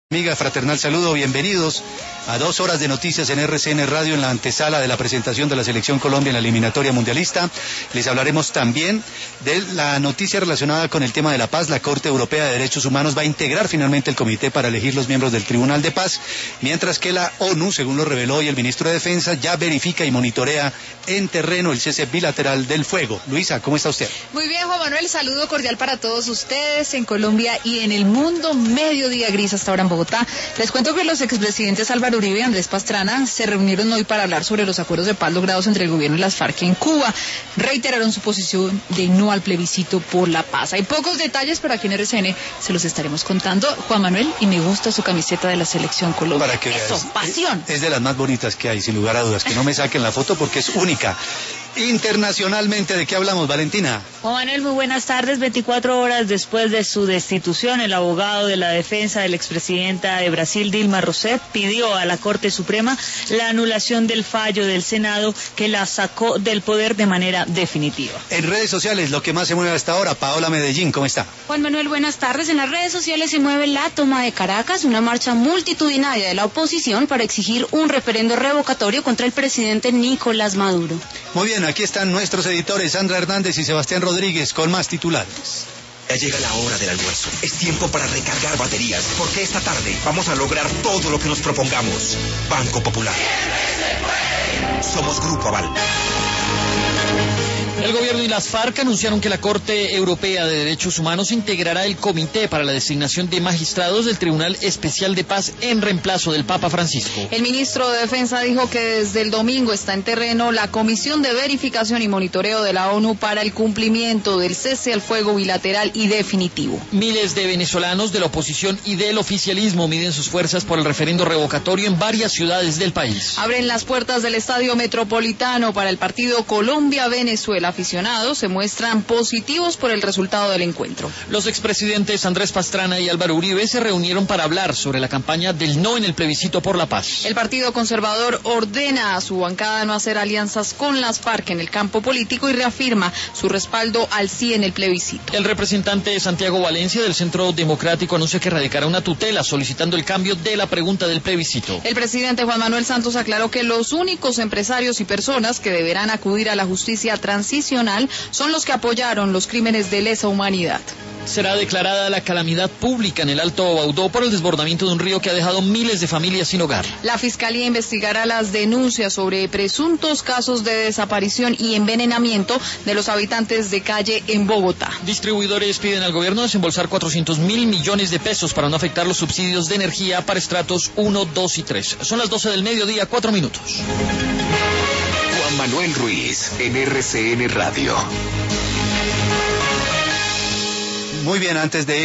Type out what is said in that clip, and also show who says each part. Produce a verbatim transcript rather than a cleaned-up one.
Speaker 1: Amiga, fraternal saludo, bienvenidos a dos horas de noticias en R C N Radio en la antesala de la presentación de la Selección Colombia en la eliminatoria mundialista. Les hablaremos también de la noticia relacionada con el tema de la paz. La Corte Europea de Derechos Humanos va a integrar finalmente el comité para elegir los miembros del Tribunal de Paz, mientras que la ONU, según lo reveló hoy el ministro de Defensa, ya verifica y monitorea en terreno el cese bilateral del fuego. Luisa, ¿cómo está usted?
Speaker 2: Muy bien, Juan Manuel, saludo cordial para todos ustedes en Colombia y en el mundo. Mediodía gris hasta ahora en Bogotá. Les cuento que los expresidentes Álvaro Uribe y Andrés Pastrana se reunieron hoy para hablar sobre los acuerdos de paz logrados entre el gobierno y las FARC en Cuba. Reiteraron su posición de no al plebiscito por la paz. Hay pocos detalles, pero aquí en R C N se los estaremos contando. Juan Manuel, y me gusta su camiseta de la Selección Colombia.
Speaker 1: Para que
Speaker 2: Eso,
Speaker 1: veas,
Speaker 2: pasión.
Speaker 1: Es de las más bonitas que hay, sin lugar a dudas. Que no me saquen la foto porque es única. Internacionalmente, ¿de qué hablamos, Valentina?
Speaker 3: Juan Manuel, muy buenas tardes. veinticuatro horas después de su destitución, el abogado de la defensa de la expresidenta de Brasil, Dilma Rousseff, pidió a la Corte Suprema la anulación del fallo del Senado que la sacó del poder de manera definitiva.
Speaker 1: En redes sociales, lo que más se mueve hasta ahora, Paola Medellín, ¿cómo está?
Speaker 4: Juan Manuel, buenas tardes. En las redes sociales se mueve la toma de Caracas, una marcha multitudinaria de la oposición para exigir un referendo revocatorio contra el presidente Nicolás Maduro.
Speaker 1: Muy bien, aquí están nuestros editores Sandra Hernández y Sebastián Rodríguez con más titulares.
Speaker 5: Ya llega la hora del almuerzo. Es tiempo para recargar baterías, porque esta tarde vamos a lograr todo lo que nos propongamos. Banco Popular. Somos Grupo Aval.
Speaker 6: El gobierno y las FARC anunciaron que la Corte Europea de Derechos Humanos integrará el comité para la designación de magistrados del Tribunal Especial de Paz en reemplazo del Papa Francisco.
Speaker 2: El ministro de Defensa dijo que desde el domingo está en terreno la Comisión de Verificación y Monitoreo de la ONU para el cumplimiento del cese al fuego bilateral y definitivo.
Speaker 6: Miles de venezolanos de la oposición y del oficialismo miden sus fuerzas por el referendo revocatorio en varias ciudades del país.
Speaker 2: Abren las puertas del Estadio Metropolitano para el partido Colombia-Venezuela. Aficionados se muestran positivos por el resultado del encuentro.
Speaker 6: Los expresidentes Andrés Pastrana y Álvaro Uribe se reunieron para hablar sobre la campaña del no en el plebiscito por la paz.
Speaker 2: El Partido Conservador ordena a su bancada no hacer alianzas con las FARC en el campo político y reafirma su respaldo al sí en el plebiscito.
Speaker 6: El representante Santiago Valencia del Centro Democrático anuncia que radicará una tutela solicitando el cambio de la pregunta del plebiscito.
Speaker 2: El presidente Juan Manuel Santos aclaró que los únicos empresarios y personas que deberán acudir a la justicia transicional son los que apoyaron los crímenes de lesa humanidad.
Speaker 6: Será declarada la calamidad pública en el Alto Baudó por el desbordamiento de un río que ha dejado miles de familias sin hogar.
Speaker 2: La Fiscalía investigará las denuncias sobre presuntos casos de desaparición y envenenamiento de los habitantes de calle en Bogotá.
Speaker 6: Distribuidores piden al gobierno desembolsar cuatrocientos mil millones de pesos para no afectar los subsidios de energía para estratos uno, dos y tres. Son las doce del mediodía, cuatro minutos.
Speaker 5: Juan Manuel Ruiz, en R C N Radio.
Speaker 1: Muy bien, antes de ir